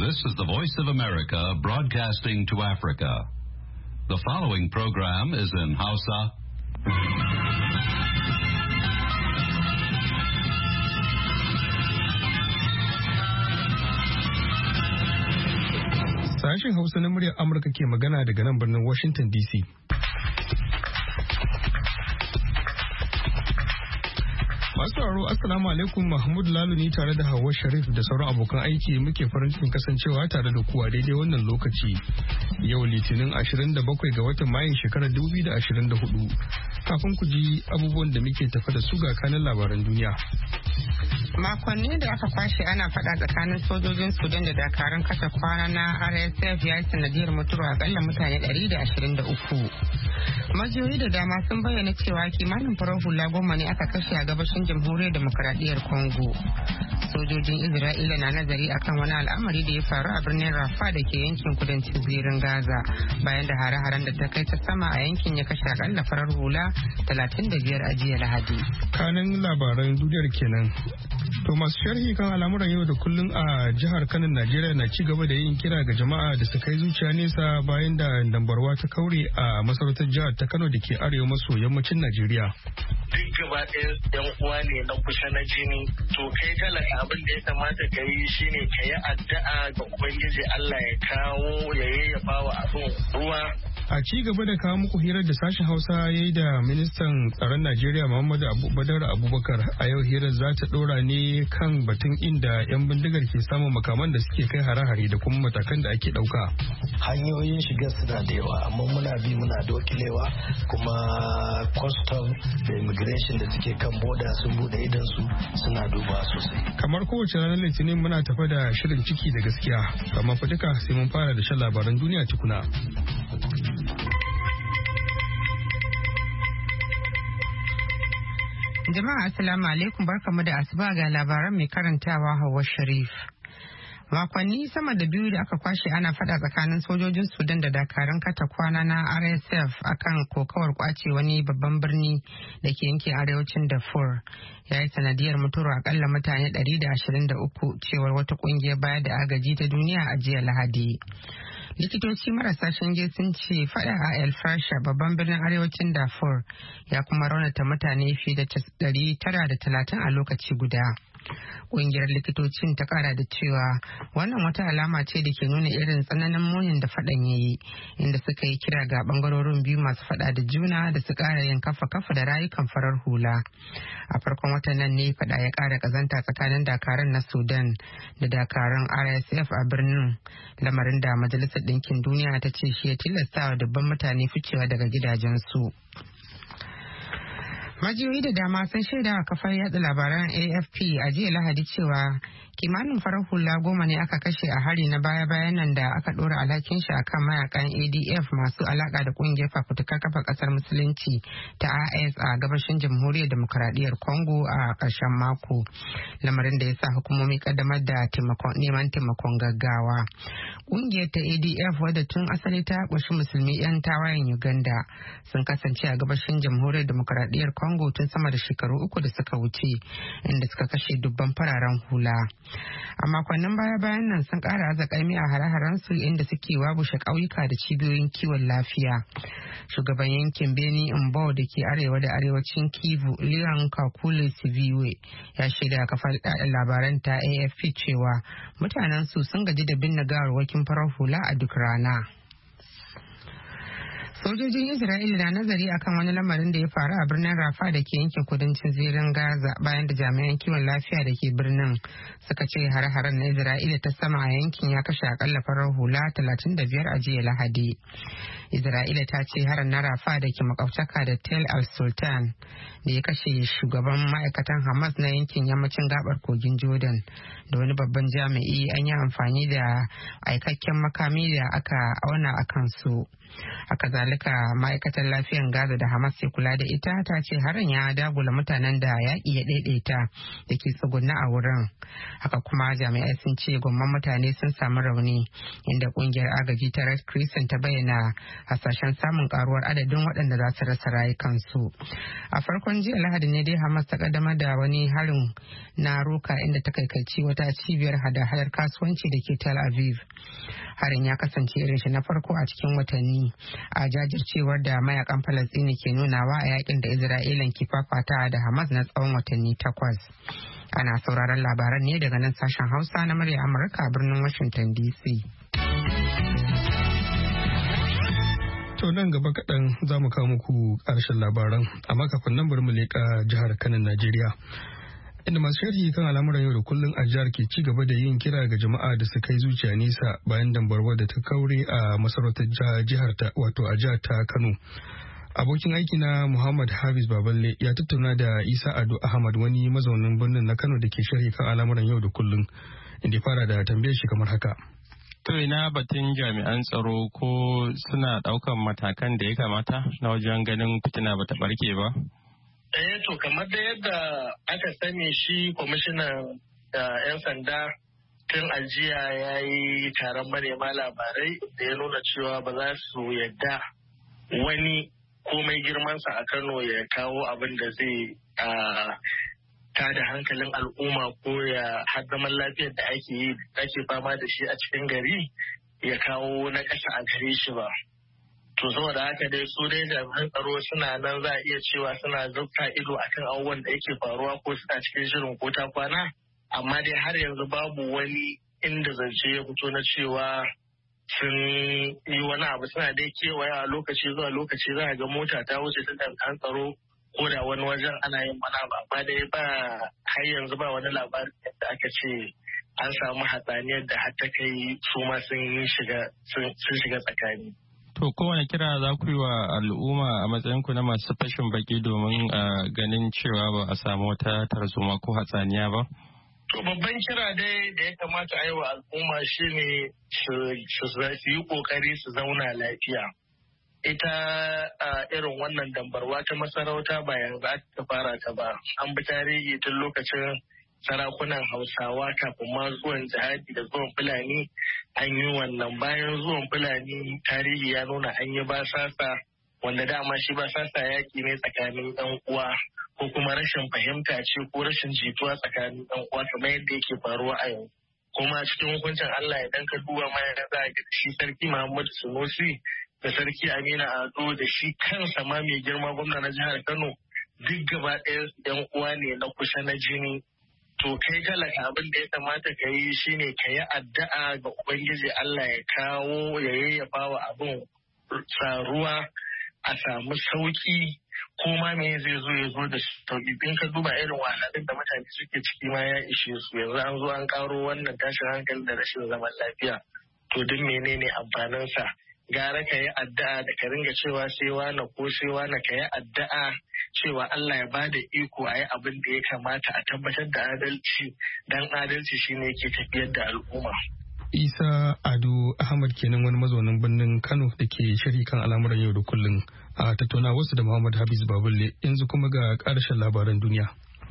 This is the Voice of America broadcasting to Africa. The following program is in Hausa. Sashen Hausa na muryar Amurka ke magana daga nan birnin Washington DC. Masu sauraro Assalamu alaikum, Mahmud Lalu ne tare da Hawwa Sharif da sauran abokan aiki muke farin cikin kasancewa tare da ku a daidai wannan lokaci. Yau Litinin 27 ga watan Mayun shekarar 2024. Kafin ku ji abubuwan da muke tafa da su ga kanin labaran duniya. Makonni da aka kwashe ana fada tsakanin sojojin Sudan da dakarun kasa kwana na RSF ya yi sanadiyar mutuwa akalla mutane 123. Majiyoyi da dama sun bayyana cewa kimanin farar hula 10 ne aka kashe a gabashin jamhuriyar demokaradiyyar Congo. Sojojin Isra'ila na nazari akan wani al'amari da ya faru a birnin Rafa da ke yankin kudancin zirin Gaza bayan da hare-haren da ta kai ta sama a yankin ya kashe akalla farar hula 35 a jiya Lahadi. Kanin labaran duniyar kenan. To masu sharhi kan al'amuran yau da kullun a jihar Kano Najeriya na ci gaba da yin kira ga jama'a da su kai zuciya nesa bayan da dambarwa ta kaure a masarautar jihar ta Kano da ke arewa maso yammacin Najeriya. Duk gaba ɗaya yan uwa ne na kusa na jini, to kai talaka abin da ya kamata ka yi shine ka yi addu'a ga Ubangiji Allah ya kawo ya yayyafa wa abin ruwa. A ci gaba da kawo muku hirar da sashen Hausa ya yi da ministan tsaron Najeriya Muhammadu Badar Abubakar, a yau hirar za ta ɗora ne kan batun inda 'yan bindigar ke samun makaman da suke kai hare-hare da kuma matakan da ake ɗauka. Hanyoyin shiga suna da yawa, amma muna bi muna dokilewa, kuma custom da immigration da suke kan boda sun bude idan su suna duba sosai. Kamar kowace ranar Litinin muna tafa da shirin ciki da gaskiya, amma fa duka sai mun fara da shan labaran duniya tukuna. Jama'a assalamu alaikum, barkamu da asuba ga labaran mai karantawa Hawwa Sharif. Makonni sama da biyu da aka kwashe ana fada tsakanin sojojin Sudan da dakarun kata kwana na RSF akan kokawar kwace wani babban birni da ke yankin arewacin Darfur ya yi sanadiyar mutuwar akalla mutane 123 cewar wata kungiyar bayar da agaji ta duniya a jiya Lahadi. Likitoci marasa shinge sun ce fada a El Fasher, babban birnin arewacin Darfur, ya kuma raunata mutane fiye da 930 a lokaci guda. Ƙungiyar likitocin ta kara da cewa wannan wata alama ce da ke nuna irin tsananin munin da fadan ya yi, inda suka yi kira ga bangarorin biyu masu fada da juna da su kara yin kafa da rayukan farar hula. A farkon watan nan ne fada ya kara kazanta tsakanin dakarun na Sudan da dakarun RSF a birnin, lamarin da Majalisar Ɗinkin Duniya ta ce shi ya tilasta wa dubban mutane ficewa daga gidajensu. Majiyoyi da dama sun shaida wa kafar yatsa labaran AFP a jiya Lahadi cewa kimanin farar hula 10 ne aka kashe a hari na baya-bayan nan da aka ɗora alhakin shi akan mayakan ADF masu alaka da kungiyar fafutukar kafa kasar musulunci ta IS a gabashin jamhuriyar demokaradiyyar Congo a ƙarshen mako, lamarin da ya sa hukumomi kaddamar da neman taimakon gaggawa. Kungiyar ta ADF, wadda tun asali ta ƙunshi musulmi 'yan tawayen Uganda, sun kasance a gabashin jamhuriyar demokaradiyyar Congo tun sama da shekaru 3 da suka wuce, inda suka kashe dubban fararen hula. A makonnin baya-bayan nan sun ƙara azakaimi a hare-haren su, inda suke wabushe ƙauyuka da cibiyoyin kiwon lafiya. Shugaban yankin Beni Mbo da ke arewa da arewacin Kivu, Leon Kakule Siviwe, ya shaida kafar labaran ta AFP cewa mutanen su sun gaji da binne gawarwakin farar hula a duk rana. Sojojin Isra'ila na nazari akan wani lamarin da ya faru a birnin Rafa da ke yankin kudancin zirin Gaza bayan da jami'an kiwon lafiya da ke birnin suka ce hare-haren na Isra'ila ta sama a yankin ya kashe akalla farar hula 35 a jiya Lahadi. Isra'ila ta ce harin na Rafa da ke makwabtaka da Tel al-Sultan da ya kashe shugaban ma'aikatan Hamas na yankin yammacin gabar kogin Jordan da wani babban jami'i an yi amfani da aikakken makami da aka auna a kansu. Haka zalika ma'aikatar lafiyan Gaza da Hamas ke kula da ita ta ce harin ya dagula mutanen da yaƙi ya ɗaiɗaita da ke tsugunna a wurin. Haka kuma jami'ai sun ce gwamman mutane sun samu rauni, inda ƙungiyar agaji ta Red Crescent ta bayyana hasashen samun karuwar adadin waɗanda za su rasa rayukansu. A farkon jiya Lahadi ne dai Hamas ta kaddamar da wani harin na roka inda ta kaikaici wata cibiyar hada-hadar kasuwanci da ke Tel Aviv. Harin ya kasance irin shi na farko a cikin watanni a jajircewar da mayakan Falastini ke nunawa a yakin da Isra'ilan ke fafatawa da Hamas na tsawon watanni 8. Ana sauraron labaran ne daga nan sashen Hausa na murya Amurka a birnin Washington DC. To nan gaba kaɗan za mu kawo muku ƙarshen labaran, amma kafin nan bari mu leƙa jihar Kano, Najeriya. Inda masu sharhi kan al'amuran yau da kullum a jihar ke ci gaba da yin kira ga jama'a da su kai zuciya nesa bayan dambarwa da ta kaure a masarautar jihar ta wato a jihar ta Kano. Abokin aiki na Muhammad Hafiz Baballe ya tattauna da Isa Ado Ahmad, wani mazaunin birnin na Kano da ke sharhi kan al'amuran yau da kullum, inda fara da tambayar shi kamar haka. To ina batun jami'an tsaro ko suna ɗaukan matakan da ya kamata na wajen ganin fitina bata barke ba? To kamar da yadda aka sani shi kwamishinan 'yan sanda tun ajiya ya yi taron manema labarai da ya nuna cewa ba za su yadda wani komai girmansa a Kano ya kawo abin da zai tada hankalin al'umma ko ya haddaman lafiyar da ake fama da shi a cikin gari ya kawo na ƙasa a gare shi ba. To saboda haka dai su dai jami'an tsaro suna nan za a iya cewa suna zubta ido akan abubuwan da yake faruwa ko suna cikin shirin ko ta kwana, amma dai har yanzu babu wani inda zance ya fito na cewa sun yi wani abu. Suna dai kewaya lokaci zuwa lokaci za a ga mota ta wuce ta jami'an tsaro ko da wani wajen ana yin mana ba, amma dai ba har yanzu ba wani labarin da aka ce an samu hatsaniyar da har ta kai su ma sun shiga tsakani. To kowane kira za ku yi wa al'umma a matsayinku na masu fashin baki domin ganin cewa ba a samu wata tarzoma ko hatsaniya ba? To babban kira dai da ya kamata a yi wa al'umma shine su yi kokari su zauna lafiya. Ita irin wannan dambarwa ta masarauta ba yanzu aka fara ta ba. An bi tarihi tun lokacin sarakunan Hausawa kafin ma zuwan jihadi da zuwan Fulani an yi wannan. Bayan zuwan Fulani tarihi ya nuna an yi basasa, wanda dama shi basasa yaki ne tsakanin ɗan uwa ko kuma rashin fahimta ce ko rashin jituwa tsakanin ɗan uwa kamar yadda yake faruwa a yau. Kuma cikin hukuncin Allah idan ka duba ma ya za a shi sarki Muhammadu Sunusi da sarki Aminu Ado da shi kansa ma mai girma gwamna na jihar Kano duk gaba ɗaya ɗan uwa ne na kusa na jini. To kai talaka abin da ya kamata ka yi shine ka yi addu'a ga Ubangiji Allah ya kawo ya yayyafa wa abin ruwa a samu sauki, ko ma me zai zo ya zo da sauki. In ka duba irin wahalhalun da mutane suke ciki ma ya ishe su, yanzu an zo an karo wannan tashin hankali da rashin zaman lafiya. To duk menene amfaninsa? Gara ka yi addu'a da ka ringa cewa sai wani ko sai wani, ka yi addu'a cewa Allah ya bada iko a yi abin da ya kamata a tabbatar da adalci, dan adalci shine yake tafiyar da al'umma. Isa Ado Ahmad kenan, wani mazaunin birnin Kano da ke shiri kan al'amuran yau da kullum a tattauna wasu da Muhammad Hafiz Baballe. Yanzu kuma ga ƙarshen labaran duniya.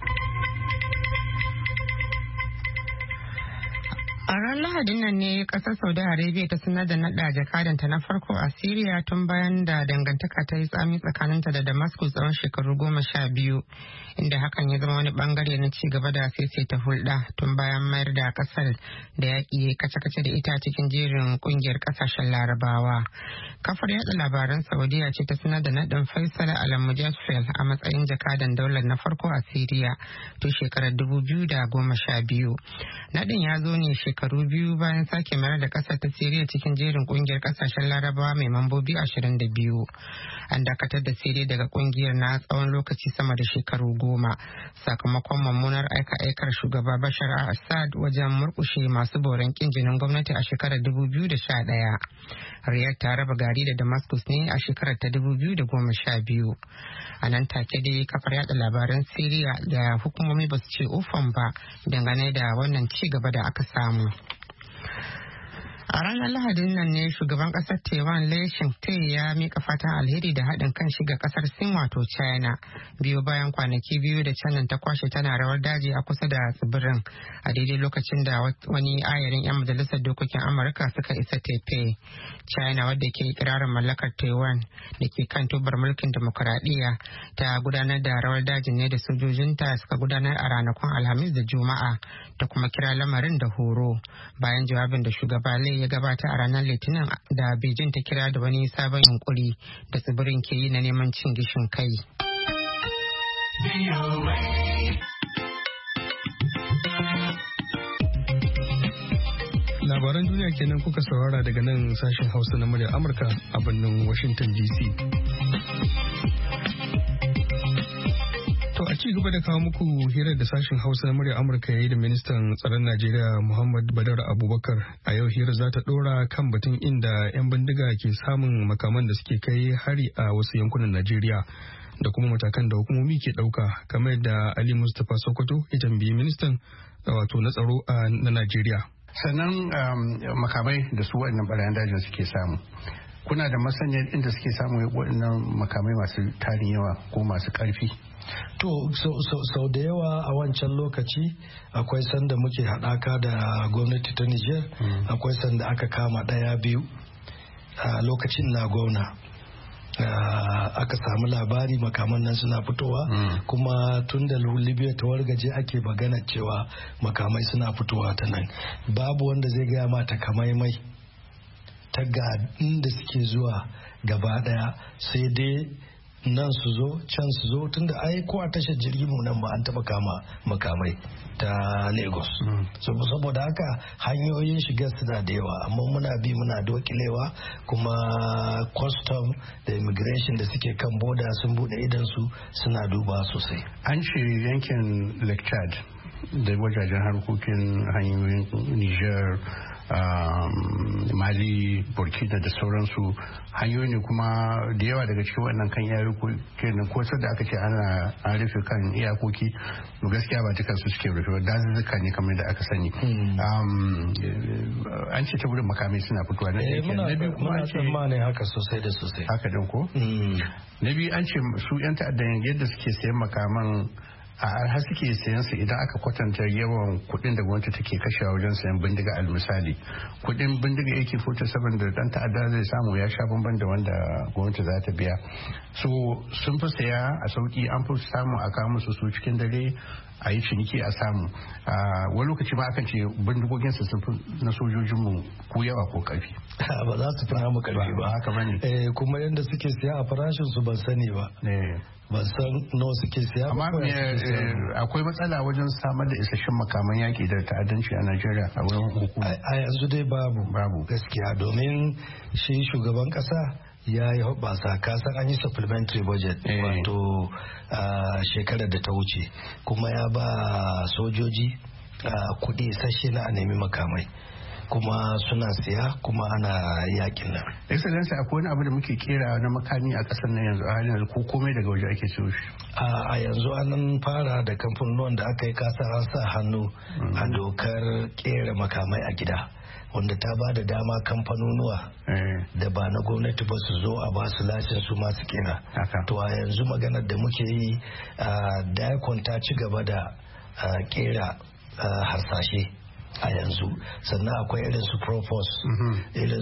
A ran Lahadin nan ne kasar Saudi Arabia ta sanar da naɗa jakadanta na farko a Syria tun bayan da dangantaka ta yi tsami tsakaninta da Damascus tsawon shekaru 12, inda hakan ya zama wani bangare na ci gaba da ta hulɗa tun bayan mayar da kasar da yaƙi kace-kace da ita cikin jerin ƙungiyar ƙasashen Larabawa. Kafar yada labaran Saudiya ce ta sanar da naɗin Faisal Al-Mujaffel a matsayin jakadan daular na farko a Syria tun shekarar 2012. Naɗin ya zo ne shekaru biyu bayan sake mayar da kasar ta Siriya cikin jerin kungiyar kasashen Larabawa mai mambobi 22. An dakatar da Siriya daga kungiyar na tsawon lokaci sama da shekaru 10 sakamakon mummunar aika-aikar shugaba Bashar al-Assad wajen murkushe masu boran kin jinin gwamnati a shekarar 2011. Riyadh ta raba gari da Damascus ne a shekarar ta 2012. A nan take dai kafar yada labaran Siriya da hukumomi ba su ce ufan ba dangane da wannan ci gaba da aka samu. A ranar Lahadin nan ne shugaban kasar Taiwan Lai Ching-te ya mika fatan alheri da haɗin kan shiga kasar Sin wato China biyu bayan kwanaki biyu da China ta kwashe tana rawar daji a kusa da tsibirin a daidai lokacin da wani ayarin 'yan majalisar dokokin Amurka suka isa Taipei. China wadda ke ikirarin mallakar Taiwan da ke kan tubar mulkin demokuraɗiyya ta gudanar da rawar dajin ne da sojojinta suka gudanar a ranakun Alhamis da Juma'a da kuma kira lamarin da horo bayan jawabin da shugaba Lai ya gabata a ranar Litinin da Beijing ta kira da wani sabon yunkuri da tsibirin ke yi na neman cin gishin kai. Labaran duniya kenan kuka saurara daga nan sashen Hausa na muryar Amurka a birnin Washington DC. To a ci gaba da kawo muku hirar da sashen Hausa na muryar Amurka ya yi da ministan tsaron Najeriya Muhammad Badar Abubakar. A yau hirar za ta ɗora kan batun inda 'yan bindiga ke samun makaman da suke kai hari a wasu yankunan Najeriya da kuma matakan da hukumomi ke ɗauka, kamar yadda Ali Mustapha Sokoto ya tambayi ministan wato na tsaro na Najeriya. Sannan makamai da su waɗannan ɓarayin dajin suke samu. Kuna da masaniyar inda suke samu waɗannan makamai masu tarin yawa ko masu ƙarfi? To sau da yawa a wancan lokaci akwai sanda muke haɗaka da gwamnati ta Nijar, akwai sanda aka kama ɗaya biyu a lokacin na gwamna. Aka samu labari makaman nan suna fitowa kuma tun da Libya ta wargaje ake magana cewa makamai suna fitowa ta nan. Babu wanda zai gaya ma takamaimai ta ga inda suke zuwa gaba daya, sai dai nan su zo can su zo, tunda ai ko a tashar jirgin mu nan ba an taba kama makamai ta Lagos. Saboda haka hanyoyin shigar suna da yawa, amma muna bi muna dokilewa, kuma custom da immigration da suke kan boda sun bude idan su suna duba sosai. An ce yankin Lake Chad da wajajen harkokin hanyoyin Niger, Mali, Burkina da sauransu hanyoyi ne kuma da yawa daga cikin wannan kan iyakoki na ko da aka ce an rufe kan iyakoki gaskiya ba dukan su suke rufe ba, dazuzzuka ne kamar da aka sani. An ce ta wurin makamai suna fitowa na biyu kuma an ce ne haka sosai da sosai haka din ko na biyu an ce su yan ta'addan yadda suke sayan makaman har suke sayan su idan aka kwatanta yawan kuɗin da gwamnati take kashewa wajen sayan bindiga almisali kuɗin bindiga AK-47 da dan ta'adda zai samu ya sha bamban da wanda gwamnati za ta biya, so sun fi saya a sauki, an fi samu a kawo musu su cikin dare a yi ciniki a samu. Wani lokaci ma akan ce bindigogin su sun fi na sojojinmu ko yawa ko karfi. Ba za su fi mu karfi ba haka bane. Kuma yadda suke siya a farashin su ban sani ba. Ban san nawa suke siya. Amma akwai matsala wajen samar da isasshen makaman yaki da ta'addanci a Najeriya a wurin hukuma. A yanzu dai babu gaskiya, domin shi shugaban kasa ya yi hoɓasa, kasan an yi supplementary budget wato shekarar da ta wuce, kuma ya ba sojoji kuɗi isasshe na a nemi makamai, kuma suna siya kuma ana yakin nan. Excellency, akwai wani abu da muke kera na makami a ƙasar nan yanzu a halin yanzu ko komai daga waje ake siyo shi? A yanzu an fara da kamfanonin da aka yi kasar an sa hannu a dokar kera makamai a gida, wanda ta ba da dama kamfanonuwa da ba na gwamnati ba su zo a ba su lashin su masu kera. To a yanzu maganar da muke yi, Daikon ta ci gaba da kera harsashe a yanzu, sannan akwai irin su Propos, irin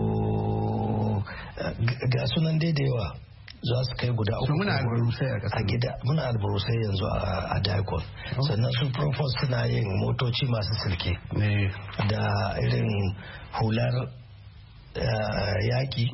su ga sunan da yawa za su kai guda uku. Muna albarusai a gida, muna albarusai yanzu a Daikon. Sannan su Propos suna yin motoci masu silke da irin hular yaki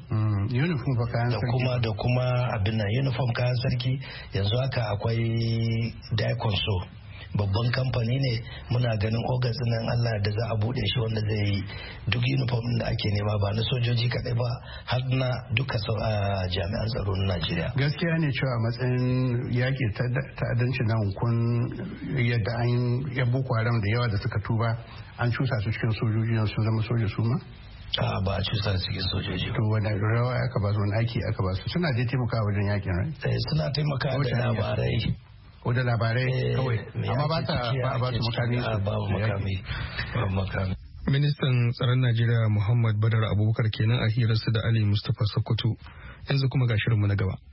da kuma abin nan uniform kayan sarki. Yanzu haka akwai Daikon so babban kamfani ne, muna ganin August nan Allah da za a bude shi, wanda zai yi duk uniform da ake nema, ba na sojoji kadai ba har na duka jami'an tsaro na Najeriya. Gaskiya ne cewa matsayin yaƙi ta'addanci nan kun yadda an ya Boko Haram da yawa da suka tuba an cusa su cikin sojoji sun zama soja su ma? Ba a cusa su cikin sojoji. To wani rawa aka ba su, wani aiki aka ba su? Suna dai taimakawa wajen yaƙin rai? Suna taimakawa da labarai. Ko da labarai kawai, amma ba su mutane ba makami. Ministan tsaron Najeriya Muhammad Badar Abubakar kenan a hirarsa da Ali Mustapha Sokoto. Yanzu kuma ga shirinmu na gaba.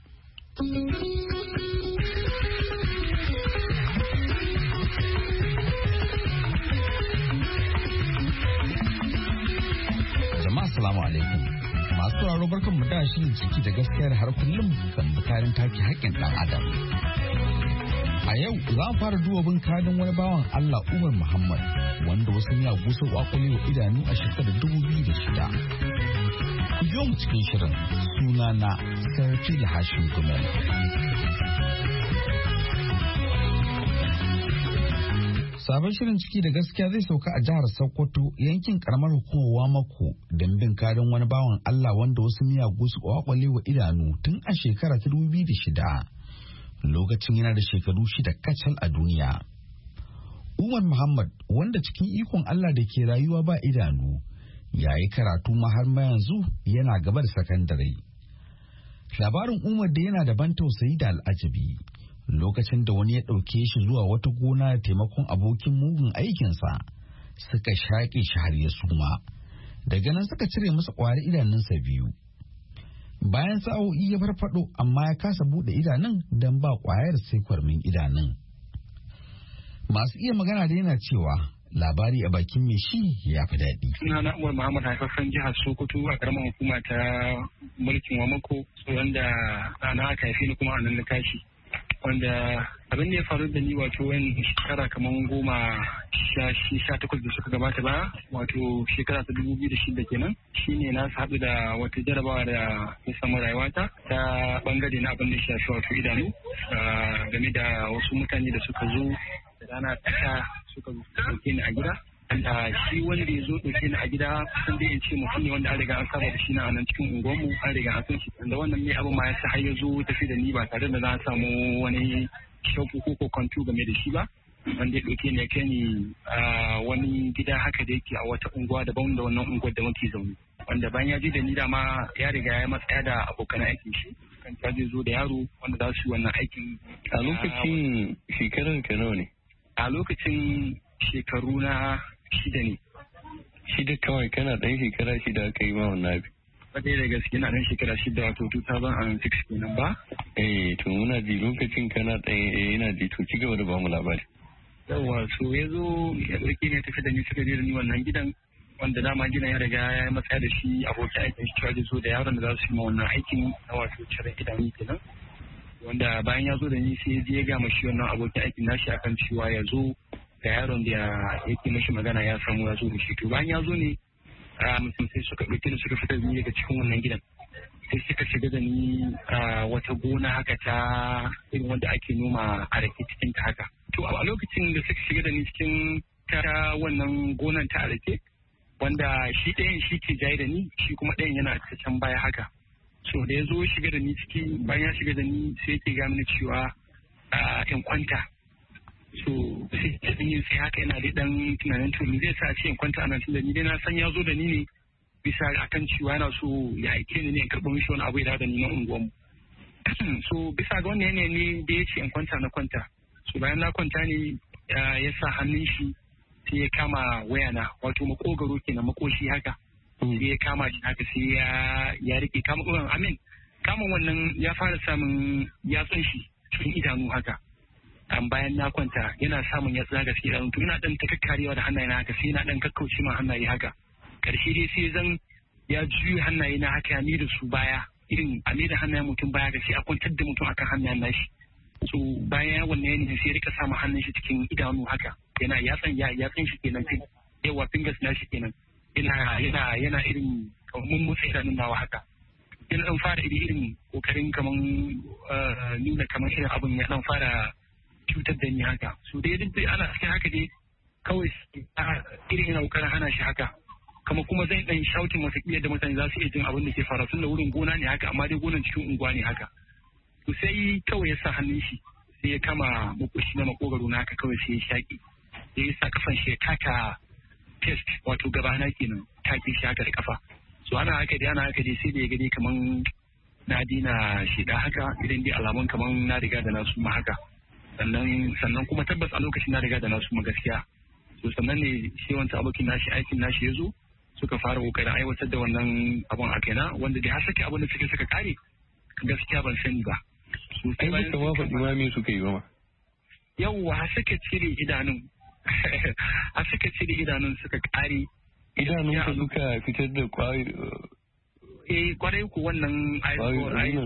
Jama'a assalamu alaikum. Masu sauraro barkanmu da shirin ciki da gaskiyar har kullum kan bukarin take haƙƙin ɗan adam. A yau za mu fara duba bin kadin wani bawan Allah Umar Muhammad wanda wasu ya gusa kwakwale wa idanu a shekarar 2006. Ku biyo mu cikin shirin suna na Sarki Hashim Gumel. Sabon shirin ciki da gaskiya zai sauka a jihar Sokoto yankin karamar hukumar Wamako don bin kadin wani bawan Allah wanda wasu miyagu su kwakwale wa idanu tun a shekara ta 2006. Lokacin yana da shekaru 6 kacal a duniya. Umar Muhammad wanda cikin ikon Allah da ke rayuwa ba idanu ya yi karatu ma har ma yanzu yana gaba da sakandare. Labarin Umar da yana da ban tausayi da al'ajabi. Lokacin da wani ya ɗauke shi zuwa wata gona da taimakon abokin mugun aikinsa suka shaƙe shi har ya suma. Daga nan suka cire masa ƙwari idanunsa biyu. Bayan sa'o'i ya farfado amma ya kasa buɗe idanun don ba ƙwayar sai kwarmin idanun. Masu iya magana da yana cewa labari a bakin mai shi ya fi daɗi. Sunana Umar Muhammad haifafen jihar Sokoto a ƙaramar hukuma ta mulkin Wamako wanda na aka haife ni kuma a nan na tashi. Wanda abin da ya faru da ni wato wani shekara kamar 18 da suka gabata ba wato shekara ta 2006 kenan shine na haɗu da wata jarabawa da ya samu rayuwata ta bangare na abin da ya shafi wato idanu game da wasu mutane da suka zo da rana tsaka suka ɗauke ni a gida. Shi wanda ya zo ɗauke ni a gida sun dai in ce mutum ne wanda an riga an saba da shi na nan cikin unguwarmu an riga an san shi da wannan ne abin ma ya sa har ya zo tafi da ni ba tare da na samu wani shauku ko kwantu game da shi ba wanda ya ɗauke ni ya kai ni wani gida haka da yake a wata unguwa daban da wannan unguwar da muke zaune wanda bayan ya ji da ni dama ya riga ya matsaya da abokan aikin shi kan ta zai zo da yaro wanda za su yi wannan aikin. A lokacin shekarar ka nawa ne? A lokacin shekaru na 6 ne. 6 kawai kana ɗan shekara 6 aka yi ma wannan abin. Wadai da gaske na ɗan shekara 6 wato 2006 kenan ba? To muna ji lokacin kana ɗan yana ji to ci gaba da bamu labari. Yawwa so ya zo ya ɗauke ne tafi da ni suka je da ni wannan gidan wanda dama gidan ya riga ya matsaya da shi abokin aikin shi cewa zo da yaron da za su yi ma wannan aikin na wato cire idanu kenan. Wanda bayan ya zo da ni sai ya je ya gama shi wannan abokin aikin nashi akan cewa ya zo da yaron da yake mashi magana ya samu ya zo da shi to bayan ya zo ne sai suka ɗauke da suka fitar da ni daga cikin wannan gidan sai suka shiga da ni wata gona haka ta irin wanda ake noma a rake cikin ta haka to a lokacin da suka shiga da ni cikin ta wannan gonan ta rake wanda shi ɗayan shi ke jaye da ni shi kuma ɗayan yana ta can baya haka so da ya zo shiga da ni ciki bayan ya shiga da ni sai yake ga mini cewa in kwanta so sai haka yana da dan tunanin to zai sa ce in kwanta anan tunda ni dai na san ya zo da ni ne bisa akan cewa yana so ya aike ni ne in karɓo mishi wani abu ya da ni na unguwanmu so bisa ga wannan yanayi ne da ya ce in kwanta na kwanta so bayan na kwanta ne ya sa hannun shi sai ya kama wayana wato makogaro kenan makoshi haka sai ya kama shi haka sai ya rike kama wannan ya fara samun yatsun shi cikin idanu haka bayan na kwanta yana samun ya tsaga gaske idanu to ina dan ta kakkarewa da hannaye na haka sai na dan kakkauce ma hannaye haka karshe dai sai zan ya juye hannaye na haka ni da su baya irin a da hannayen mutum baya ga sai a kwantar da mutum akan hannayen nashi so bayan wannan yanayin sai rika samun hannun shi cikin idanu haka yana yatsan shi kenan yawa fingers na shi kenan yana irin mun motsa idanun nawa haka yana dan fara irin kokarin kaman nuna kaman irin abun ya dan fara cutar da ni haka so dai duk ana cikin haka dai kawai irin yana kokarin hana shi haka kama kuma zan dan shautin masa da mutane za su iya jin abin da ke fara tun da wurin gona ne haka amma dai gonan cikin unguwa ne haka to sai kawai ya sa hannun shi sai ya kama makoshi na makogaro na haka kawai sai ya shaƙi sai ya sa kafan shi ya taka test wato gabana kenan take shi haka da kafa so ana haka dai sai da ya gade kaman na dina shida haka idan dai alamun kaman na riga da na suma haka sannan kuma tabbas a lokacin na riga da na suma gaskiya to sannan ne shi wancan abokin nashi aikin nashi ya zo suka fara kokarin aiwatar da wannan abun a kaina wanda da har sake abin da suka kare gaskiya ban sani ba. Ai ba ma faɗi ma me suka yi ba. Yawwa har suka cire idanun har suka cire idanun suka kare. Idanun ka suka fitar da kwarai ku wannan wannan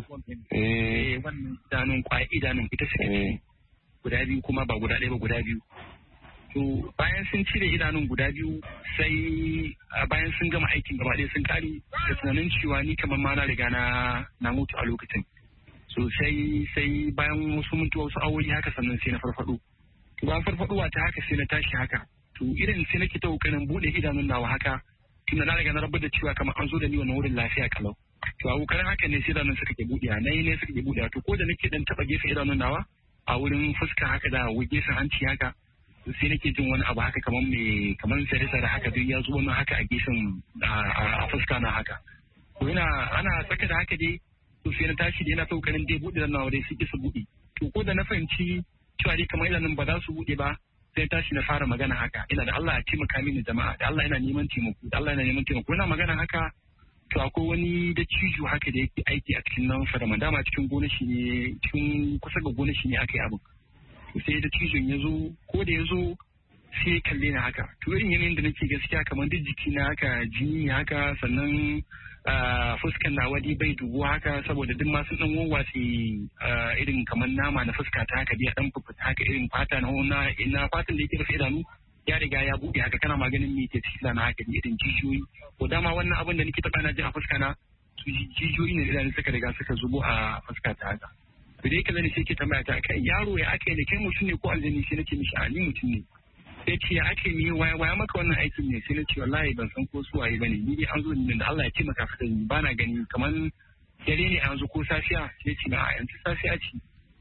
idanun ita suka cire guda biyu kuma ba guda ɗaya ba guda biyu. To bayan sun cire idanun guda biyu sai bayan sun gama aikin gaba ɗaya sun kare da tunanin cewa ni kamar ma na riga na mutu a lokacin. So sai bayan wasu mintuwa wasu awoyi haka sannan sai na farfado. To bayan farfadowa ta haka sai na tashi haka. To irin sai nake ta kokarin buɗe idanun nawa haka tunda na riga na rabu da cewa kamar an zo da ni wannan wurin lafiya kalau. To a kokarin haka ne sai idanun suka ke buɗewa ne suka ke buɗewa to ko da nake dan taɓa gefe idanun nawa a wurin fuska haka da gefen hanci haka sai nake jin wani abu haka kamar sare-sare haka duk ya zo min haka a gefen a fuska na haka. To ana tsaka da haka dai to sai na tashi dai na kokarin dai buɗe nawa dai su ki su buɗe. To ko da na fahimci cewa dai kamar idanun ba za su buɗe ba sai tashi na fara magana haka ina da Allah ya taimaka mini jama'a da Allah yana neman taimako ina magana haka to akwai wani da cijo haka da yake aiki a cikin nan fadama dama cikin gona shi ne cikin kusa ga gona shi ne aka yi abu sai da cijon ya zo ko da ya zo sai ya kalle ni haka to irin yanayin da nake gaskiya kamar duk jiki na haka jini haka sannan fuskan na wadi bai dubu haka saboda duk masu dan wawwatse irin kamar nama na fuska ta haka biya dan fufuta haka irin fata na fatan da yake rufe idanu ya riga ya buɗe haka kana maganin me ke cikin na haka irin jijiyoyi ko dama wannan abin da nake taba na ji a fuska na su jijiyoyi ne idan suka riga suka zubo a fuska ta haka to dai kaza ne sai ke tambaya ta kai yaro ya ake ne kai mutum ne ko aljani sai nake mishi a ni mutum ne sai ce ya ake ne waya maka wannan aikin ne sai na ce wallahi ban san ko su waye bane ni dai an zo ne da Allah ya taimaka ka ni bana gani kaman dare ne an zo ko safiya sai ce na a yanzu safiya ce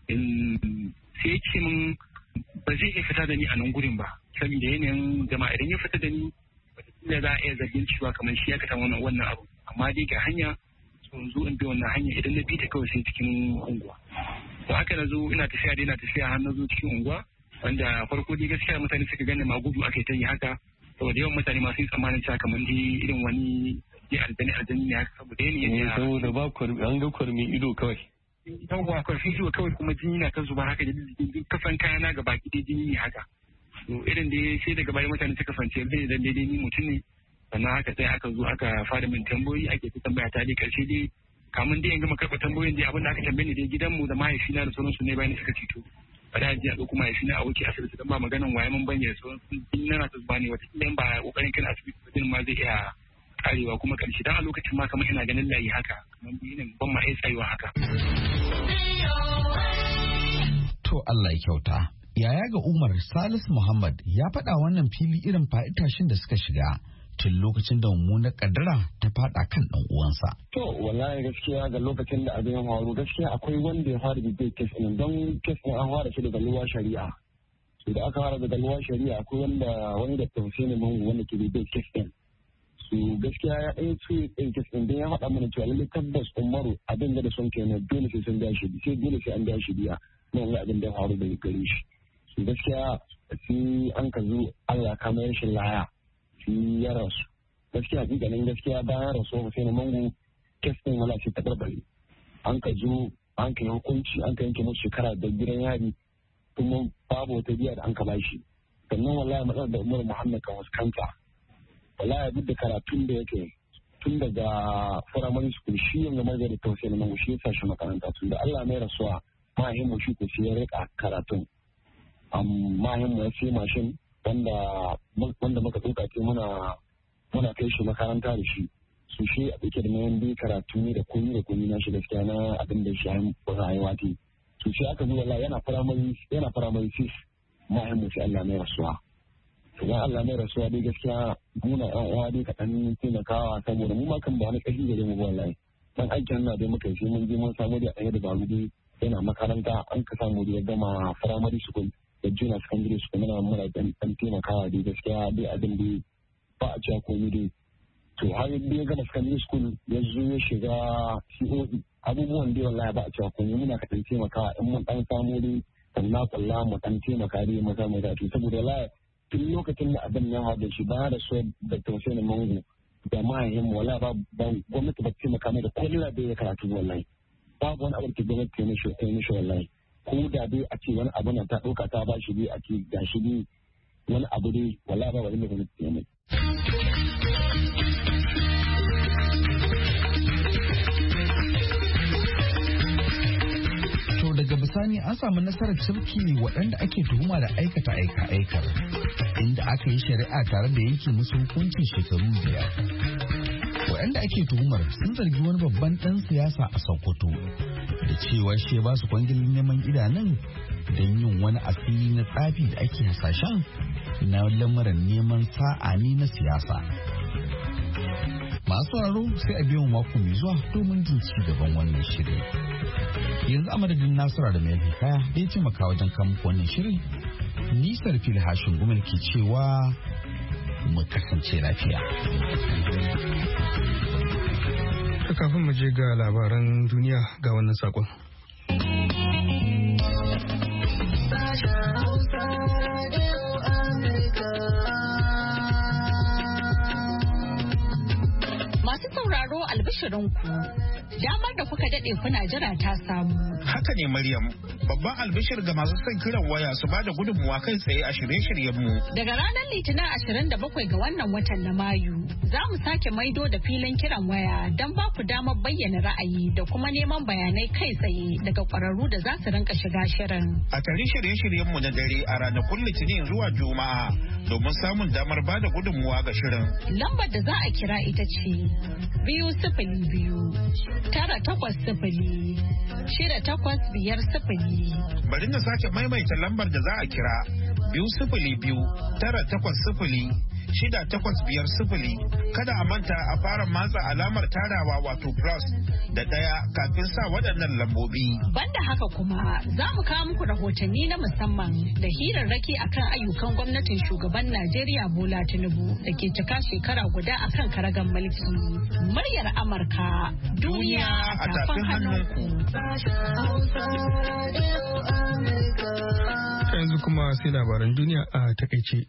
sai ya ce min ba zai iya fita da ni a nan gurin ba saboda yanayin jama'a idan ya fita da ni wataƙila za a iya zargin cewa kamar shi ya kata wannan abu amma dai ga hanya sun zo in bi wannan hanya idan na bi ta kawai sai cikin unguwa to haka na zo ina tafiya har na zo cikin unguwa wanda farko dai gaskiya mutane suka gane ma gudu aka yi ta yi haka saboda yawan mutane masu yin tsammanin cewa kamar dai irin wani aljani ne haka saboda yanayin saboda ba an ga kwarmi ido kawai yawwa kwarfi ido kawai kuma jini na ta zuba haka da kafan kayana ga baki dai jini ne haka to irin da sai daga bayan mutane suka fance bai da daidai ni mutum ne sannan haka sai aka zo aka fara min tambayoyi ake ta tambaya ta dai karshe dai kamun dai in gama karɓar tambayoyin dai abin da aka tambaye ni dai gidanmu da mahaifina da sauransu ne bayan suka ceto bada ji a ɗauko mahaifina a wuce asibiti don ba maganan waye mun banye da sauransu jini na ta zuba ne wata kila ba kokarin kan asibiti ba jinin ma zai iya karewa kuma karshe dan a lokacin ma kamar ina ganin layi haka kamar biyu ban ma iya tsayuwa haka. To Allah ya kyauta. Yaya ga Umar Salisu Muhammad ya faɗa wannan fili irin fa'itashin da suka shiga tun lokacin da mummunar kaddara ta faɗa kan ɗan uwansa. To wallahi gaskiya ga lokacin da abin ya faru gaskiya akwai wanda ya fara bibiyar kes ɗin don kes ɗin an fara shi daga luwa shari'a. To da aka fara daga luwa shari'a akwai wani da tausayi ne mangu wanda ke bibiyar kes ɗin. To gaskiya ya ɗaya ce ɗin kes ɗin don ya faɗa mana cewa lallai tabbas Umaru abin da sun kai na dole sai sun biya shi sai dole sai an biya shi biya na wani abin da ya faru daga gare shi. Gaskiya sai an ka zo Allah kama rashin laya shi ya rasu gaskiya hakikanin gaskiya bayan rasu Hussein Mangu kes din wala ce ta barbare an ka zo an ka hukunci an ka yanke musu shekara da gidan yari kuma babu wata biya da an ka bashi sannan wallahi matsalar da Umar Muhammad kan waskanta wallahi duk da karatun da yake tun daga firamare school shi yanzu mai da Hussein Mangu shi ya sa shi makaranta tun da Allah mai rasuwa mahimmu shi ko sai ya rika karatun mahimmu ya sai mashin wanda muka ɗauka ce muna kai shi makaranta da shi su shi a ɗauke da mayan bi karatu ne da komi na shi gaskiya na abin da shi rayuwa ce su shi aka zuwa yana firamare 6 mahimmu sai Allah mai rasuwa idan Allah mai rasuwa dai gaskiya muna yan uwa dai kaɗan taimakawa saboda mu ma kan ba wani ƙarfi gare mu wallahi dan aikin na dai muka yi mun je mun samu da ɗaya da babu dai yana makaranta an ka samu da ya gama firamare school da juna secondary school muna dan taimakawa dai gaskiya dai abin da ba a cewa komai dai to har yadda ya gama secondary school ya zo ya shiga COE abubuwan dai wallahi ba a cewa komai muna ka taimakawa in mun dan samu dai kalla mu dan taimaka dai maza mai dace saboda wallahi tun lokacin da abin ya haɗa shi ba da so da tausayin mango da mahaifin mu wala ba gwamnati ba ta taimaka mai da kullum da ya karatu wallahi babu wani abin da gwamnati ta mishi wallahi ko da dai a ce wani abu na ta ɗauka ta ba shi dai a ce ga shi dai wani abu dai wala ba wani da gwamnati ta mai. Daga bisani an samu nasarar cirki waɗanda ake tuhuma da aikata aika-aikar inda aka yi shari'a tare da yanke musu hukuncin shekaru 5. Waɗanda ake tuhumar sun zargi wani babban ɗan siyasa a Sokoto da cewa shi ba su kwangilin neman idanun don yin wani asiri na tsafi da ake hasashen na lamarin neman sa'a ne na siyasa. Masu sauraro sai a biyan mako mai zuwa domin jin ci gaban wannan shirin. Yanzu a madadin Nasura da mai hikaya da ya taimaka wajen kamun wannan shirin, nisar fili hashin gumel ke cewa mu kasance lafiya. Kafin mu je ga labaran duniya ga wannan sakon. Masu sauraro albishirinku, damar da kuka daɗe kuna jira ta samu. Haka ne Maryam, babban albishir ga masu son kiran waya su ba da gudunmuwa kai tsaye a shirye-shiryenmu. Daga ranar Litinin 27 ga wannan watan na Mayu, za mu sake maido da filin kiran waya don ba ku damar bayyana ra'ayi da kuma neman bayanai kai tsaye daga ƙwararru da za su rinka shiga shirin. A tare shirye-shiryenmu na dare a ranakun Litinin zuwa Juma'a domin samun damar ba da gudunmuwa ga shirin. Lambar da za a kira ita ce 2-0-9-8-0-6-8-5-0. Bari na sake maimaita lambar da za a kira 2-0-9-8-0-6-8-5-0. Kada a manta a fara matsa alamar tarawa wato plus da 1 kafin sa waɗannan lambobi. Banda haka kuma za mu kawo muku rahotanni na musamman da hirarraki akan ayyukan gwamnatin shugaban Najeriya Bola Tinubu da ke cika shekara guda akan karagan mulki. Muryar Amurka, duniya a tafin hannunku. Yanzu kuma sai labaran duniya a takaice.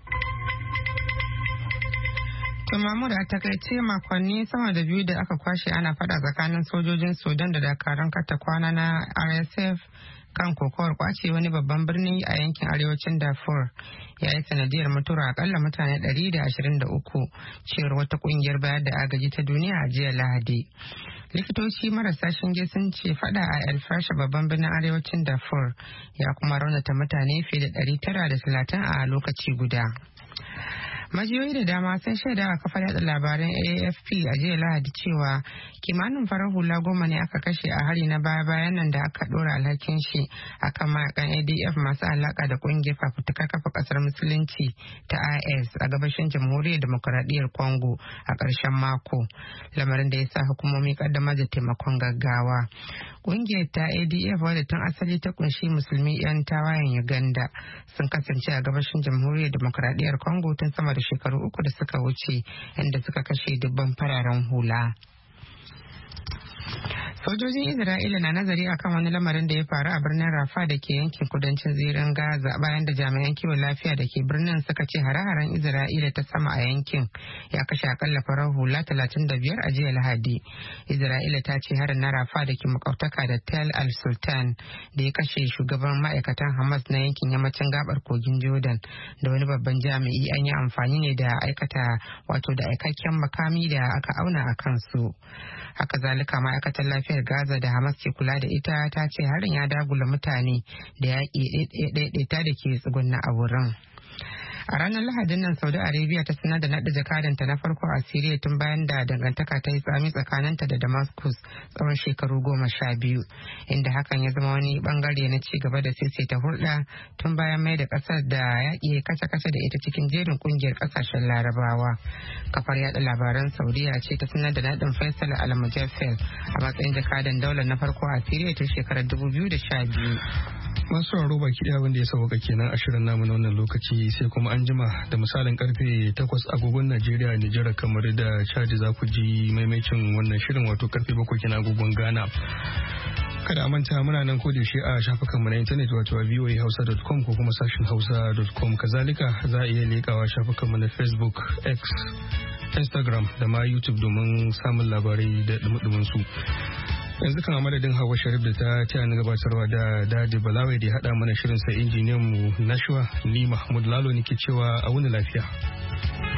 Mahmud a takaice makonni sama da 2 da aka kwashe ana fada tsakanin sojojin Sudan da dakarun kwana na RSF kan kokowar kwace wani babban birni a yankin arewacin Darfur ya yi sanadiyar mutuwar akalla mutane 123 cewar wata kungiyar bayar da agaji ta duniya a jiya Lahadi. Likitoci marasa shinge sun ce fada a El Fasher babban birnin arewacin Darfur ya kuma raunata mutane fiye da 930 a lokaci guda. Majiyoyi da dama sun shaida a kafar yada labaran AFP a jiya Lahadi cewa kimanin farar hula 10 ne aka kashe a hari na baya-bayan nan da aka dora alhakin shi akan mayakan ADF masu alaka da kungiyar fafutukar kafa kasar musulunci ta IS a gabashin jamhuriyar demokuraɗiyyar Congo a ƙarshen mako, lamarin da ya sa hukumomi kaddamar da taimakon gaggawa. Kungiyar ta ADF wadda tun asali ta kunshi musulmi 'yan tawayen Uganda sun kasance a gabashin jamhuriyar demokuraɗiyyar Congo tun sama da shekaru 3 da suka wuce, inda suka kashe dubban fararen hula. Sojojin Isra'ila na nazari akan wani lamarin da ya faru a birnin Rafa da ke yankin kudancin zirin Gaza bayan da jami'an kiwon lafiya da ke birnin suka ce hare-haren Isra'ila ta sama a yankin ya kashe akalla farar hula 35 a jiya Lahadi. Isra'ila ta ce harin na Rafa da ke makautaka da Tel al-Sultan da ya kashe shugaban ma'aikatan Hamas na yankin yammacin gabar kogin Jordan da wani babban jami'i an yi amfani ne da aikakken makami da aka auna a kansu. Haka zalika ma'aikatar lafiyar Gaza da Hamas ke kula da ita ta ce harin ya dagula mutane da yaƙi ɗaiɗaita da ke tsugunna a wurin. A ranar Lahadin nan Saudi Arabia ta sanar da naɗa jakadanta na farko a Siriya tun bayan da dangantaka ta yi tsami tsakaninta da Damascus tsawon shekaru 12, inda hakan ya zama wani bangare na ci gaba da ta hulɗa tun bayan mai da ƙasar da yaƙi kace-kace da ita cikin jerin ƙungiyar ƙasashen Larabawa. Kafar yaɗa labaran Saudiya ce ta sanar da naɗin Faisal Al-Mujaffel a matsayin jakadan daular na farko a Siriya tun shekarar 2012. Masu sauraro baki ɗaya wanda ya sauka kenan a shirin namu na wannan lokaci sai kuma an jima da misalin karfe 8 agogon Najeriya, Nijar, kamar da Chad za ku ji maimacin wannan shirin wato karfe 7 kenan agogon Ghana. Kada a manta muna nan ko da shi a shafukanmu na intanet wato a voahausa.com ko kuma sashin hausa.com. Kazalika za a iya leƙawa shafukanmu na Facebook, X, Instagram da ma YouTube domin samun labarai da dumudumin su. Yanzu kan madadin Hawa Sharif da ta taya ni gabatarwa da Dadi Balawai da ya haɗa mana shirin sa injiniyan mu Nashwa, ni Mahmud Lalo nake cewa a wuni lafiya.